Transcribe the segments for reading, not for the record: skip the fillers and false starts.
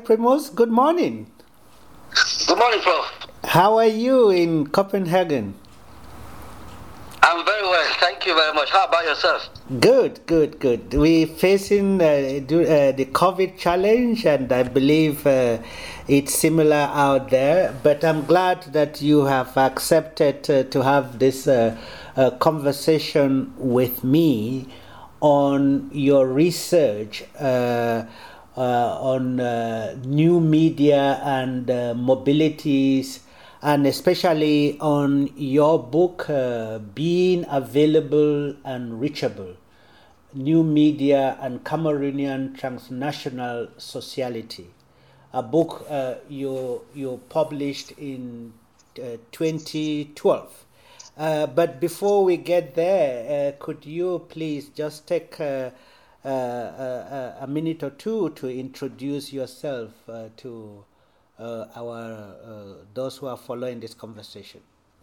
Primus. Good morning. Good morning, Prof. How are you in Copenhagen? I'm very well. Thank you very much. How about yourself? Good. We're facing the COVID challenge, and I believe it's similar out there. But I'm glad that you have accepted to have this conversation with me on your research on new media and mobilities, and especially on your book, Being Available and Reachable, New Media and Cameroonian Transnational Sociality, a book you published in 2012. But before we get there, could you please just take a minute or two to introduce yourself to those who are following this conversation?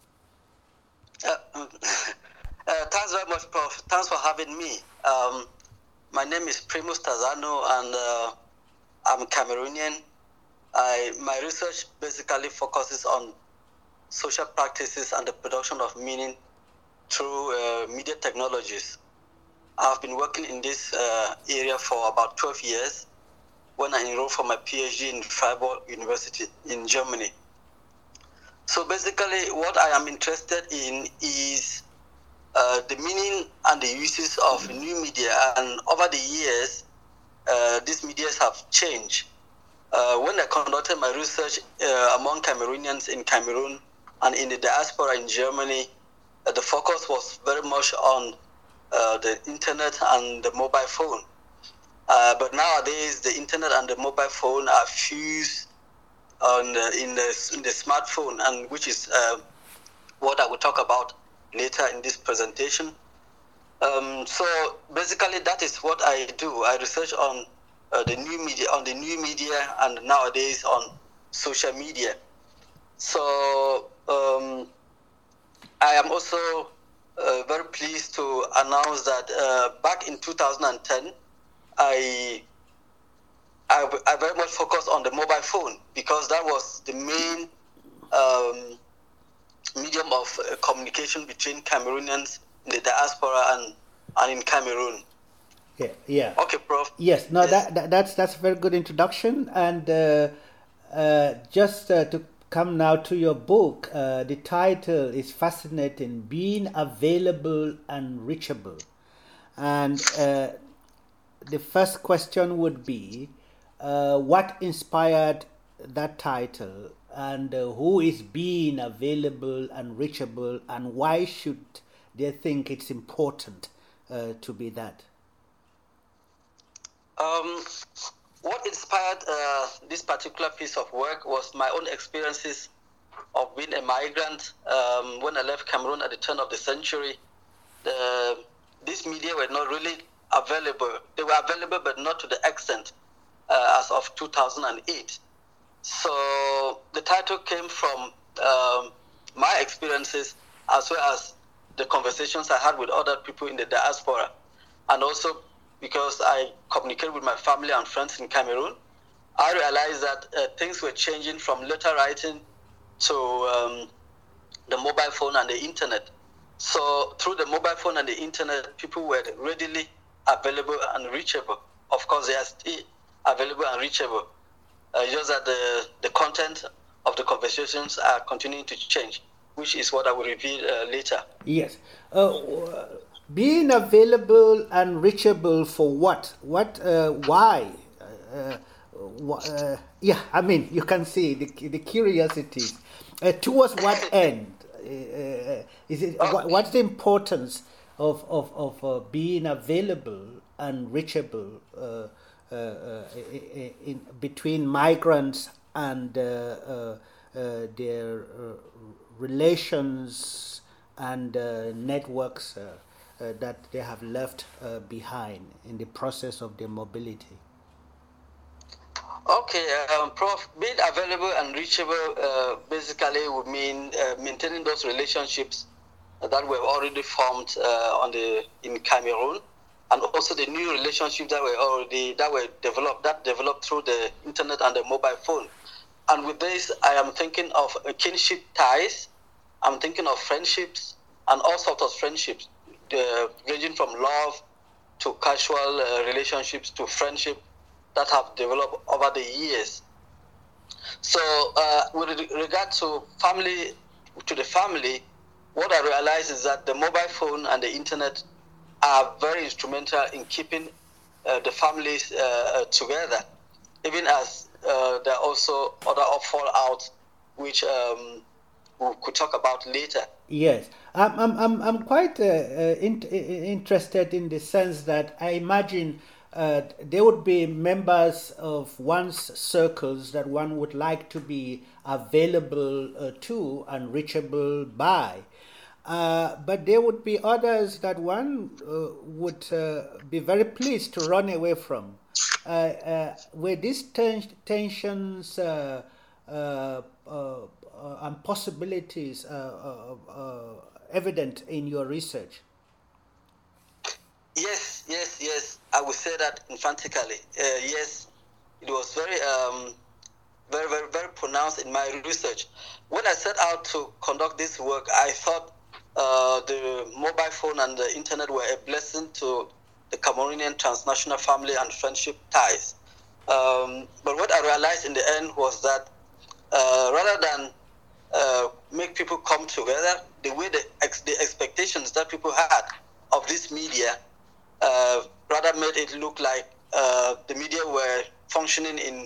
Thanks very much, Prof. Thanks for having me. My name is Primus Tazano, and I'm Cameroonian. My research basically focuses on social practices and the production of meaning through media technologies. I've been working in this area for about 12 years when I enrolled for my PhD in Freiburg University in Germany. So basically what I am interested in is the meaning and the uses of new media, and over the years these medias have changed. When I conducted my research among Cameroonians in Cameroon and in the diaspora in Germany, the focus was very much on the internet and the mobile phone. But nowadays, the internet and the mobile phone are fused in the smartphone, and which is what I will talk about later in this presentation. So basically, that is what I do. I research on the new media, and nowadays on social media. So I am also very pleased to announce that back in 2010, I very much focused on the mobile phone, because that was the main medium of communication between Cameroonians in the diaspora and in Cameroon. Yeah. Okay, Prof. Yes. No, yes. That's a very good introduction, and just to come now to your book, the title is fascinating: Being Available and Reachable, and the first question would be, what inspired that title, and who is being available and reachable, and why should they think it's important to be that? What inspired this particular piece of work was my own experiences of being a migrant. When I left Cameroon at the turn of the century, these media were not really available. They were available, but not to the extent as of 2008. So the title came from my experiences, as well as the conversations I had with other people in the diaspora, and also because I communicated with my family and friends in Cameroon. I realized that things were changing from letter writing to the mobile phone and the internet. So through the mobile phone and the internet, people were readily available and reachable. Of course, they are still available and reachable. Just that the content of the conversations are continuing to change, which is what I will reveal later. Yes. Being available and reachable for what? Why? Yeah, I mean, you can see the curiosity. Towards what end? Is it? What's the importance of being available and reachable in between migrants and their relations and networks that they have left behind in the process of their mobility? Okay, Prof, being available and reachable basically would mean maintaining those relationships that were already formed in Cameroon, and also the new relationships that were developed through the internet and the mobile phone. And with this, I am thinking of kinship ties. I'm thinking of friendships and all sorts of friendships, ranging from love to casual relationships to friendship that have developed over the years. So, with regard to the family, what I realize is that the mobile phone and the internet are very instrumental in keeping the families together, even as there are also other fallout which we could talk about later. Yes, I'm quite interested in the sense that I imagine there would be members of one's circles that one would like to be available to and reachable by. But there would be others that one would be very pleased to run away from. Were these tensions and possibilities evident in your research? Yes. I would say that emphatically. Yes, it was very pronounced in my research. When I set out to conduct this work, I thought the mobile phone and the internet were a blessing to the Cameroonian transnational family and friendship ties. But what I realized in the end was that rather than make people come together, the way the expectations that people had of this media rather made it look like the media were functioning in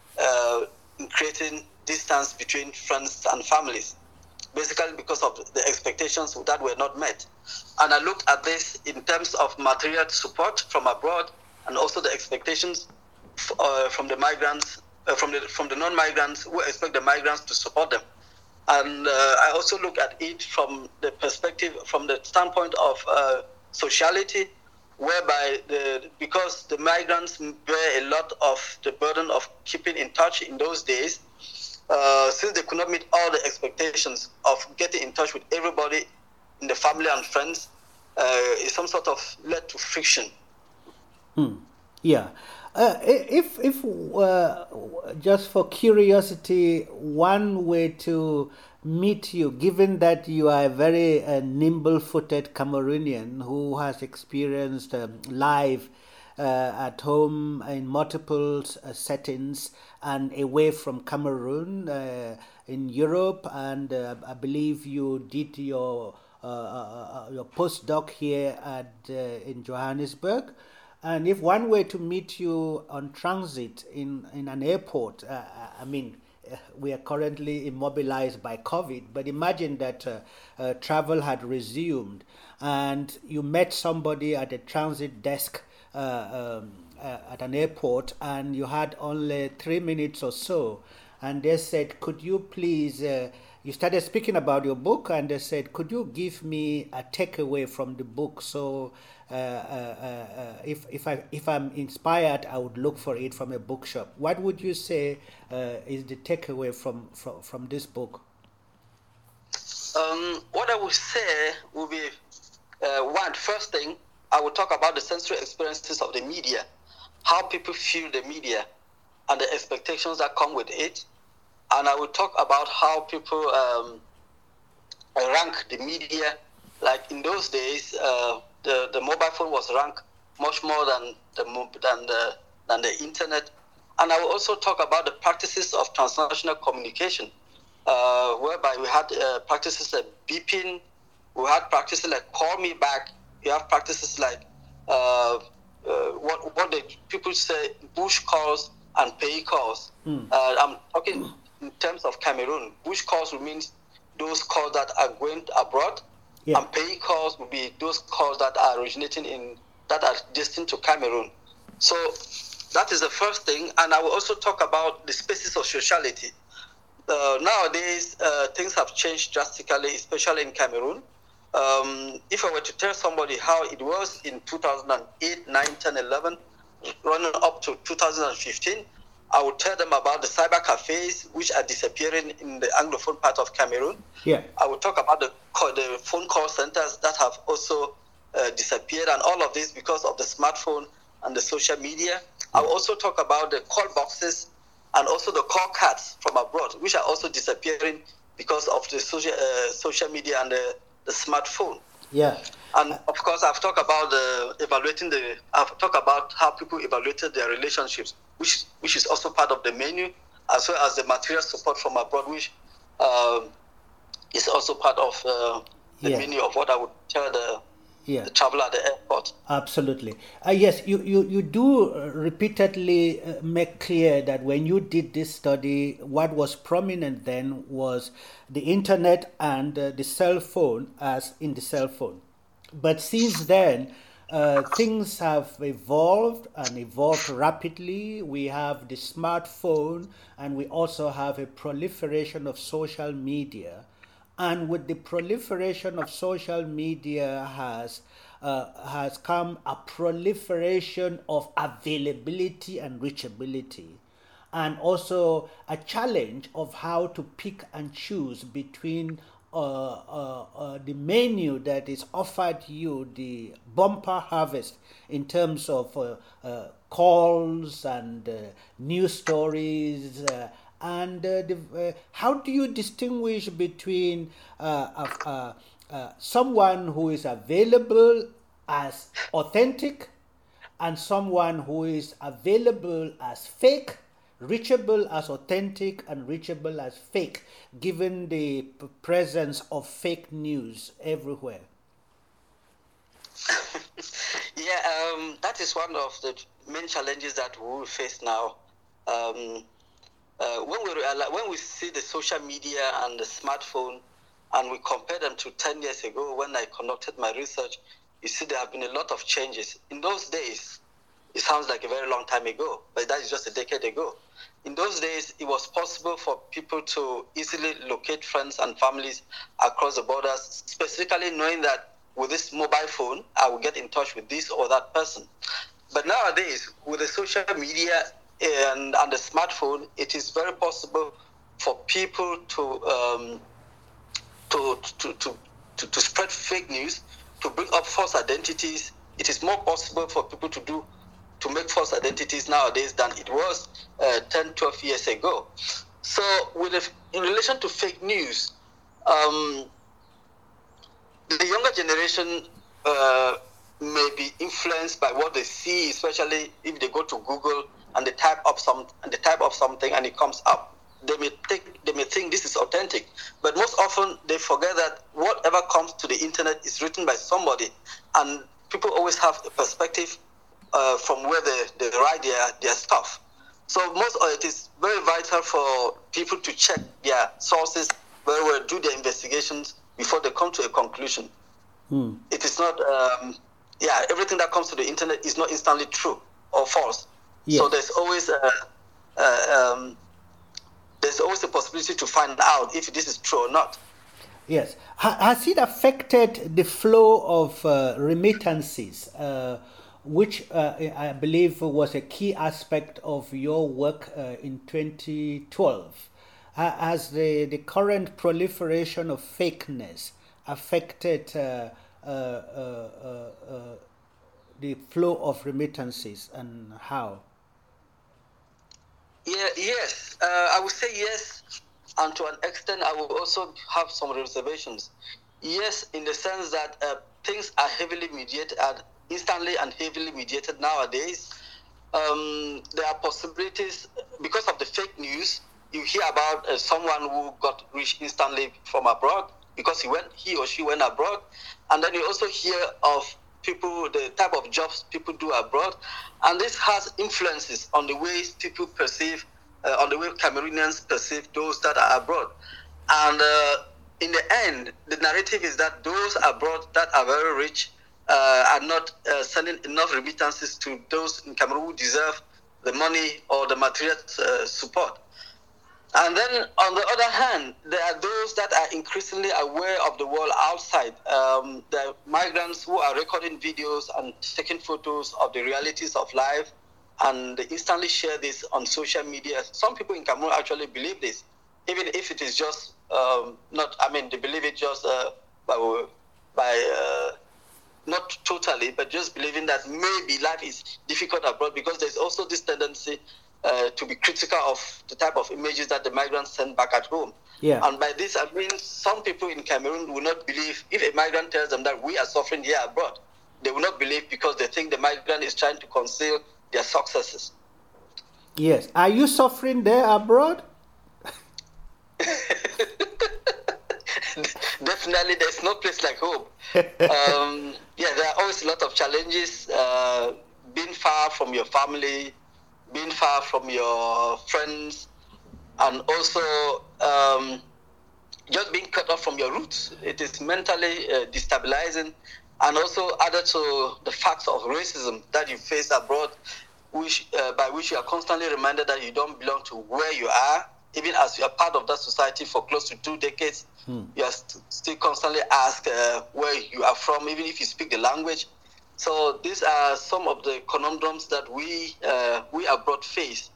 creating distance between friends and families, basically because of the expectations that were not met. And I looked at this in terms of material support from abroad and also the expectations from the migrants, from the non-migrants who expect the migrants to support them. And I also look at it from the perspective, from the standpoint of sociality, whereby because the migrants bear a lot of the burden of keeping in touch in those days, since they could not meet all the expectations of getting in touch with everybody in the family and friends, it some sort of led to friction. Yeah. If just for curiosity, one way to meet you, given that you are a very nimble-footed Cameroonian who has experienced life at home in multiple settings and away from Cameroon in Europe, and I believe you did your postdoc here in Johannesburg. And if one were to meet you on transit in an airport, I mean, we are currently immobilized by COVID, but imagine that travel had resumed and you met somebody at a transit desk at an airport and you had only 3 minutes or so, and they said, could you please, you started speaking about your book, and they said, could you give me a takeaway from the book? So if I'm inspired, I would look for it from a bookshop. What would you say is the takeaway from this book? What I would say would be first thing, I would talk about the sensory experiences of the media, how people feel the media, and the expectations that come with it. And I would talk about how people rank the media. Like in those days, the mobile phone was ranked much more than the internet. And I will also talk about the practices of transnational communication, whereby we had practices like beeping, we had practices like call me back, we have practices like what the people say, bush calls and pay calls. I'm talking in terms of Cameroon. Bush calls will mean those calls that are going abroad. Yeah. And pay calls will be those calls that are that are destined to Cameroon. So that is the first thing. And I will also talk about the spaces of sociality. Nowadays, things have changed drastically, especially in Cameroon. If I were to tell somebody how it was in 2008, 9, 10, 11, running up to 2015, I would tell them about the cyber cafes, which are disappearing in the Anglophone part of Cameroon. Yeah. I would talk about the phone call centers that have also disappeared, and all of this because of the smartphone and the social media. I'll also talk about the call boxes and also the call cards from abroad, which are also disappearing because of the social media and the smartphone. Yeah. And of course, I've talked about I've talked about how people evaluated their relationships, which is also part of the menu, as well as the material support from abroad, which is also part of the menu of what I would tell the traveler at the airport. Absolutely. Yes, you do repeatedly make clear that when you did this study, what was prominent then was the internet and the cell phone, as in the cell phone. But since then, things have evolved and evolved rapidly. We have the smartphone, and we also have a proliferation of social media. And with the proliferation of social media has come a proliferation of availability and reachability, and also a challenge of how to pick and choose between the menu that is offered you, the bumper harvest in terms of calls and news stories. And how do you distinguish between someone who is available as authentic and someone who is available as fake, reachable as authentic and reachable as fake, given the presence of fake news everywhere? Yeah, that is one of the main challenges that we will face now. When we see the social media and the smartphone, and we compare them to 10 years ago when I conducted my research, you see there have been a lot of changes. In those days, it sounds like a very long time ago, but that is just a decade ago. In those days, it was possible for people to easily locate friends and families across the borders, specifically knowing that with this mobile phone, I will get in touch with this or that person. But nowadays, with the social media and the smartphone, it is very possible for people to spread fake news, to bring up false identities. It is more possible for people to make false identities nowadays than it was 10, 12 years ago. So in relation to fake news, the younger generation may be influenced by what they see, especially if they go to Google and they type up something and it comes up. They may think this is authentic, but most often they forget that whatever comes to the internet is written by somebody, and people always have a perspective from where they write their stuff. So it is very vital for people to check their sources very well, do their investigations before they come to a conclusion. It is not, everything that comes to the internet is not instantly true or false. Yes. So there's always a possibility to find out if this is true or not. Yes. Has it affected the flow of remittances, which I believe was a key aspect of your work in 2012? Has the current proliferation of fakeness affected the flow of remittances, and how? Yes, I would say yes, and to an extent, I will also have some reservations. Yes, in the sense that things are heavily mediated, instantly and heavily mediated nowadays. There are possibilities because of the fake news. You hear about someone who got rich instantly from abroad because he or she went abroad, and then you also hear of people, the type of jobs people do abroad, and this has influences on the ways people perceive, on the way Cameroonians perceive those that are abroad. And in the end, the narrative is that those abroad that are very rich are not sending enough remittances to those in Cameroon who deserve the money or the material support. And then, on the other hand, there are those that are increasingly aware of the world outside. The migrants who are recording videos and taking photos of the realities of life, and they instantly share this on social media. Some people in Cameroon actually believe this, even if it is just they believe it just by not totally, but just believing that maybe life is difficult abroad, because there's also this tendency to be critical of the type of images that the migrants send back at home. Yeah. And by this, I mean some people in Cameroon will not believe if a migrant tells them that we are suffering here abroad. They will not believe, because they think the migrant is trying to conceal their successes. Yes. Are you suffering there abroad? Definitely, there's no place like home. Yeah, there are always a lot of challenges. Being far from your family, being far from your friends, and also just being cut off from your roots. It is mentally destabilizing, and also added to the facts of racism that you face abroad, by which you are constantly reminded that you don't belong to where you are. Even as you are part of that society for close to 2 decades, you are still constantly asked where you are from, even if you speak the language. So these are some of the conundrums that we abroad face.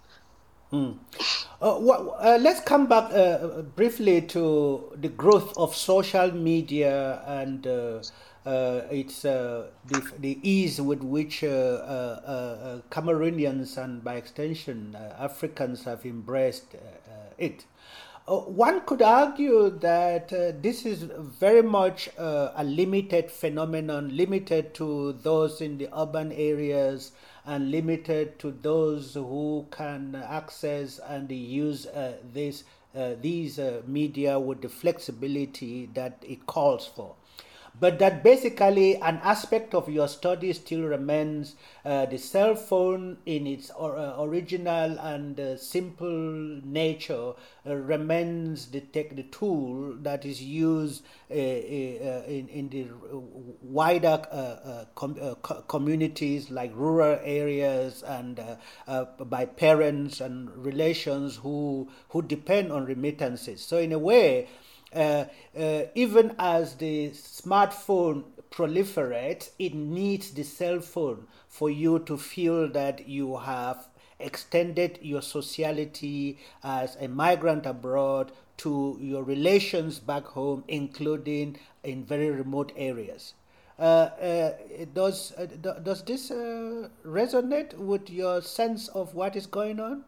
Let's come back briefly to the growth of social media and its the ease with which Cameroonians and by extension Africans have embraced it. One could argue that this is very much a limited phenomenon, limited to those in the urban areas and limited to those who can access and use these media with the flexibility that it calls for. But that basically an aspect of your study still remains the cell phone in its original and simple nature remains the tool that is used in the wider communities like rural areas and by parents and relations who depend on remittances. So in a way, even as the smartphone proliferates, it needs the cell phone for you to feel that you have extended your sociality as a migrant abroad to your relations back home, including in very remote areas. Does this resonate with your sense of what is going on?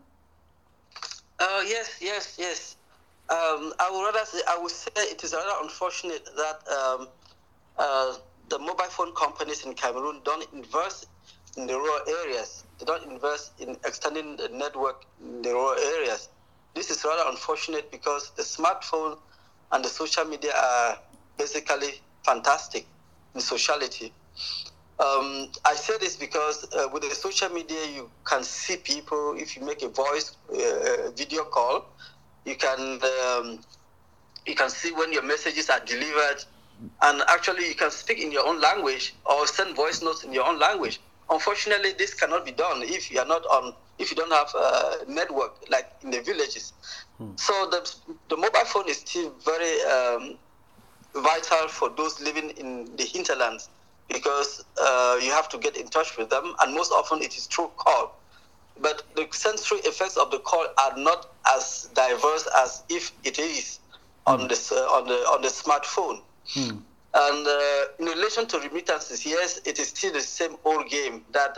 Yes. I would say it is rather unfortunate that the mobile phone companies in Cameroon don't invest in the rural areas. They don't invest in extending the network in the rural areas. This is rather unfortunate because the smartphone and the social media are basically fantastic in sociality. I say this because with the social media, you can see people. If you make a voice video call, you can see when your messages are delivered, and actually you can speak in your own language or send voice notes in your own language. Unfortunately, this cannot be done if you don't have a network like in the villages. So the mobile phone is still very vital for those living in the hinterlands, because you have to get in touch with them, and most often it is through call. But the sensory effects of the call are not as diverse as if it is on the smartphone. And in relation to remittances, yes, it is still the same old game that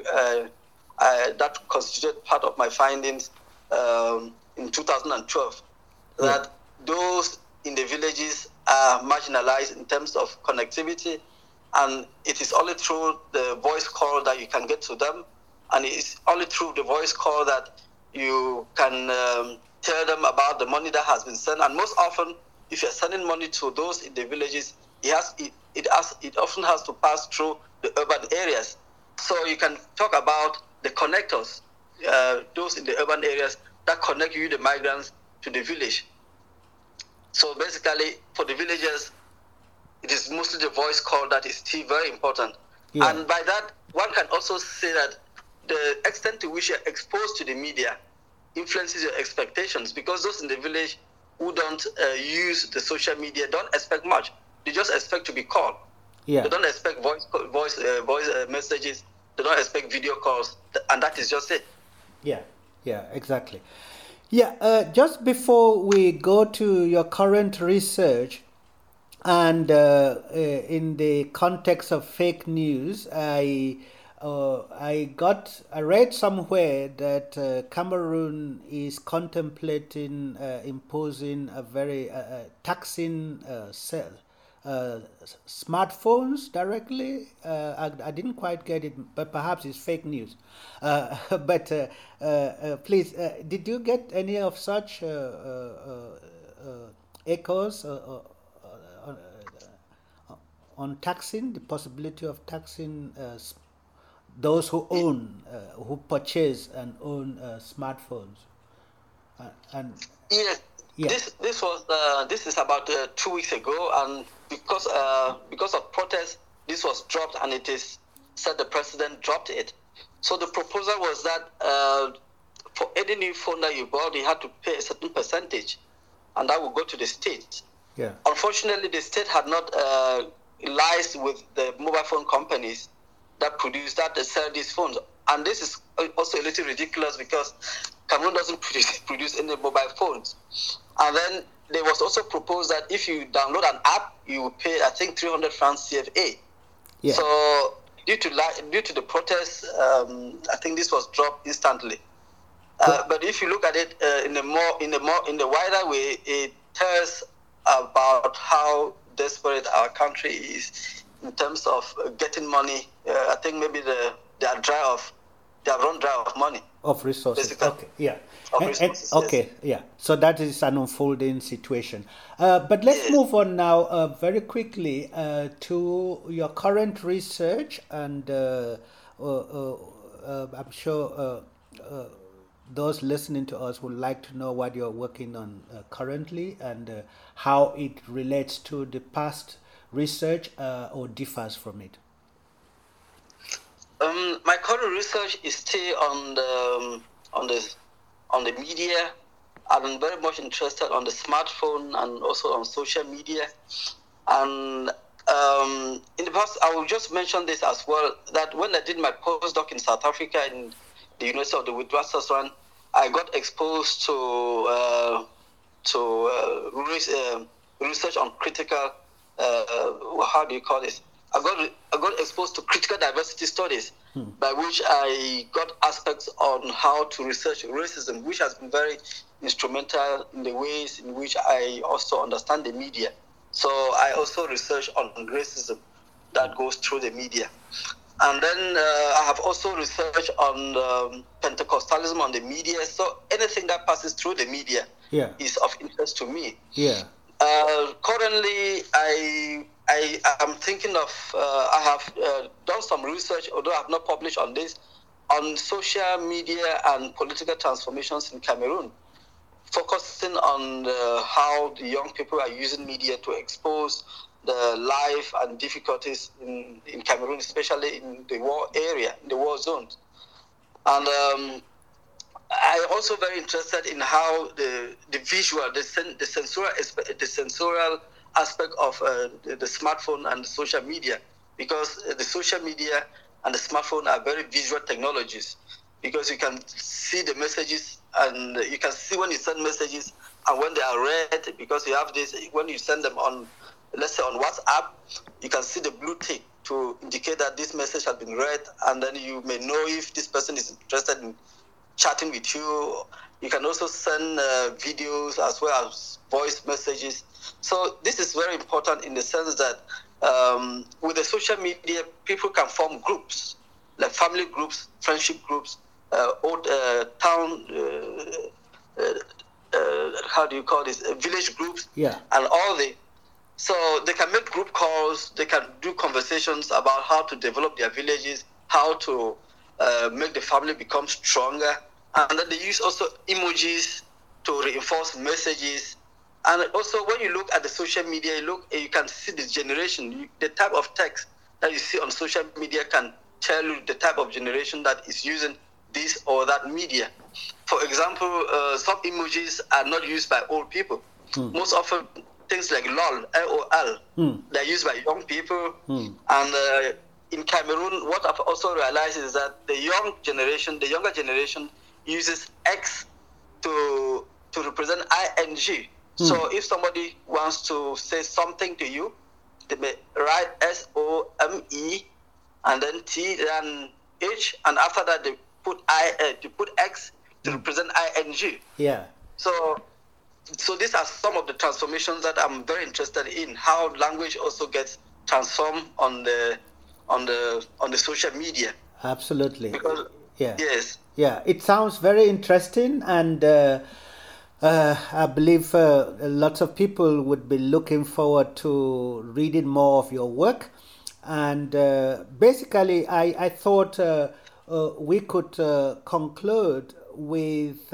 that constituted part of my findings in 2012. That those in the villages are marginalized in terms of connectivity, and it is only through the voice call that you can get to them. And it's only through the voice call that you can tell them about the money that has been sent. And most often, if you're sending money to those in the villages, it often has to pass through the urban areas. So you can talk about the connectors, those in the urban areas that connect you, the migrants, to the village. So basically, for the villagers, it is mostly the voice call that is still very important. Yeah. And by that, one can also say that the extent to which you're exposed to the media influences your expectations, because those in the village who don't use the social media don't expect much. They just expect to be called. Yeah. They don't expect voice messages. They don't expect video calls, and that is just it. Yeah, exactly. Yeah, just before we go to your current research, And in the context of fake news, I read somewhere that Cameroon is contemplating imposing a very taxing uh, smartphones directly. I didn't quite get it, but perhaps it's fake news. But please, did you get any of such echoes? On taxing, the possibility of taxing those who own, who purchase and own smartphones, and Yes, yeah, this is about 2 weeks ago, and because of protests, this was dropped, and it is said the president dropped it. So the proposal was that for any new phone that you bought, you had to pay a certain percentage, and that would go to the state. yeah, Unfortunately, the state had not liaised with the mobile phone companies that sell these phones, and this is also a little ridiculous because Cameroon doesn't produce any mobile phones. And then there was also proposed that if you download an app, you will pay, I think, 300 francs CFA. yeah. So due to the protests, I think this was dropped instantly. But if you look at it in the wider way, it tells about how desperate our country is in terms of getting money. I think maybe they have run dry of money. Of resources. Basically. Okay, yeah. Of resources, Okay, yeah. So that is an unfolding situation. But let's Yes. move on now very quickly to your current research, and I'm sure those listening to us would like to know what you're working on currently, and how it relates to the past research or differs from it. My current research is still on the media. I'm very much interested on the smartphone and also on social media. And in the past, I will just mention this as well, that when I did my postdoc in South Africa in the University of the Witwatersrand, I got exposed to research on critical, how do you call this? I got exposed to critical diversity studies, by which I got aspects on how to research racism, which has been very instrumental in the ways in which I also understand the media. So I also research on racism that goes through the media. And then I have also researched on Pentecostalism on the media. So anything that passes through the media Yeah, is of interest to me. yeah, Currently, I am thinking of, I have done some research, although I have not published on this, on social media and political transformations in Cameroon, focusing on how the young people are using media to expose the life and difficulties in Cameroon, especially in the war area, in the war zones. And I'm also very interested in how the visual, the sensorial aspect of the smartphone and the social media, because the social media and the smartphone are very visual technologies, because you can see the messages and you can see when you send messages and when they are read, because you have this, when you send them on, let's say on WhatsApp, you can see the blue tick to indicate that this message has been read, and then you may know if this person is interested in chatting with you. You can also send videos as well as voice messages. So this is very important in the sense that with the social media, people can form groups, like family groups, friendship groups, old town, how do you call this, village groups, yeah, and all the. So they can make group calls, they can do conversations about how to develop their villages, how to make the family become stronger. And then they use also emojis to reinforce messages. And also when you look at the social media, you can see the generation, the type of text that you see on social media can tell you the type of generation that is using this or that media. For example, some emojis are not used by old people. Most often things like LOL, LOL, they're used by young people. And in Cameroon, what I've also realized is that the younger generation uses X to represent ING. So if somebody wants to say something to you, they may write SOME and then T, then H, and after that they put X to represent ING. Yeah. So these are some of the transformations that I'm very interested in. How language also gets transformed on the social media. Absolutely. Because, yeah. Yes. Yeah. It sounds very interesting, and I believe lots of people would be looking forward to reading more of your work. And basically, I thought we could conclude with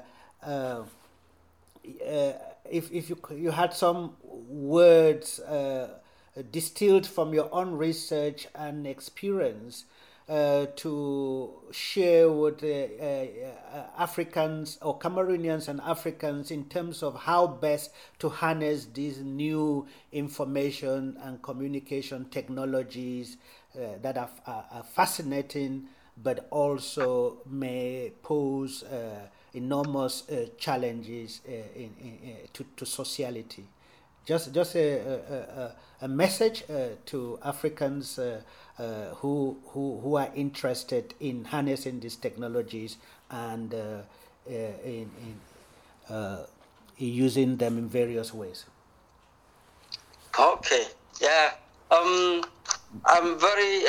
if you had some words distilled from your own research and experience to share with Africans or Cameroonians and Africans in terms of how best to harness these new information and communication technologies that are fascinating, but also may pose enormous challenges to sociality. Just a message to Africans who are interested in harnessing these technologies and in using them in various ways. Okay. Yeah. I'm very,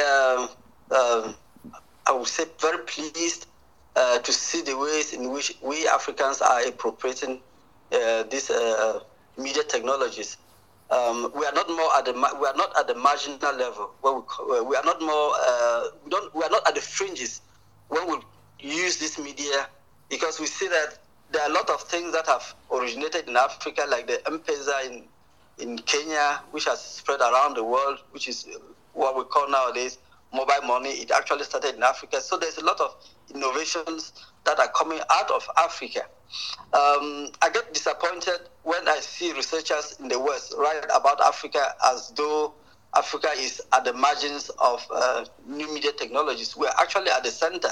I would say, very pleased to see the ways in which we Africans are appropriating these media technologies. We are not more at the marginal level. We are not more. We are not at the fringes when we use this media, because we see that there are a lot of things that have originated in Africa, like the M-Pesa in Kenya, which has spread around the world, which is what we call nowadays mobile money. It actually started in Africa. So there's a lot of innovations that are coming out of Africa. I get disappointed when I see researchers in the West write about Africa as though Africa is at the margins of new media technologies. We're actually at the center.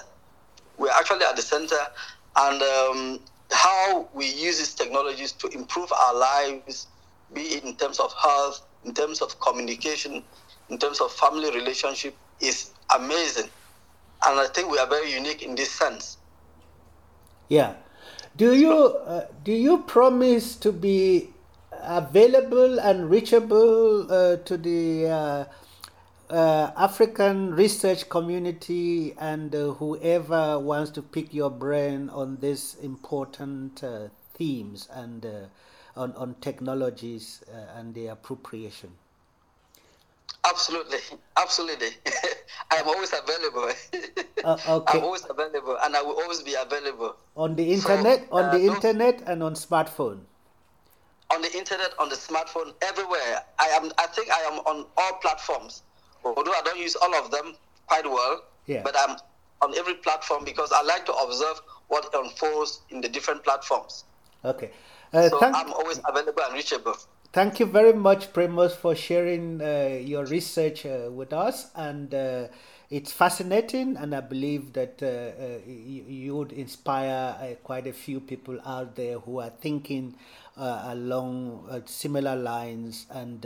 And how we use these technologies to improve our lives, be it in terms of health, in terms of communication, in terms of family relationship, is amazing. And I think we are very unique in this sense. Yeah. Do you promise to be available and reachable to the African research community and whoever wants to pick your brain on these important themes and on technologies and their appropriation? Absolutely. I'm always available. Okay. I'm always available, and I will always be available. On the internet, internet, and on smartphone. On the internet, on the smartphone, everywhere. I think I am on all platforms. Although I don't use all of them quite well, but I'm on every platform because I like to observe what unfolds in the different platforms. Okay. So I'm always available and reachable. Thank you very much, Primus, for sharing your research with us. And it's fascinating, and I believe that you would inspire quite a few people out there who are thinking along similar lines and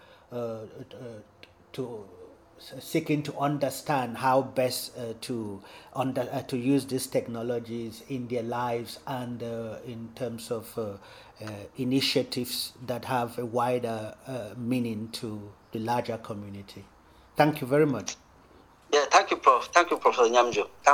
to seeking to understand how best to use these technologies in their lives and in terms of initiatives that have a wider meaning to the larger community. Thank you very much. Yeah, thank you, Prof. Thank you, Professor Nyamjo.